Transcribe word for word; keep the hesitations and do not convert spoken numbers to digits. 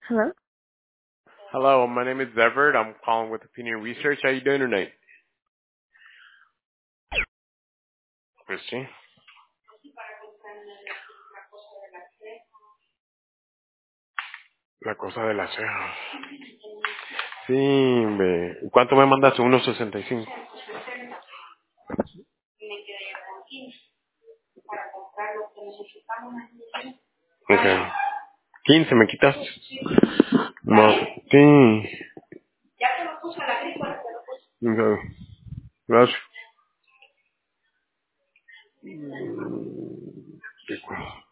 Hello? Hello, my name is Everett. I'm calling with Opinion Research. How you doing tonight? Pues sí, la cosa de la ceja. Sí, ve. ¿Cuánto me mandaste? uno sesenta y cinco. Ok. quince me quitaste. No, sí. Ok. Gracias. Qué cool.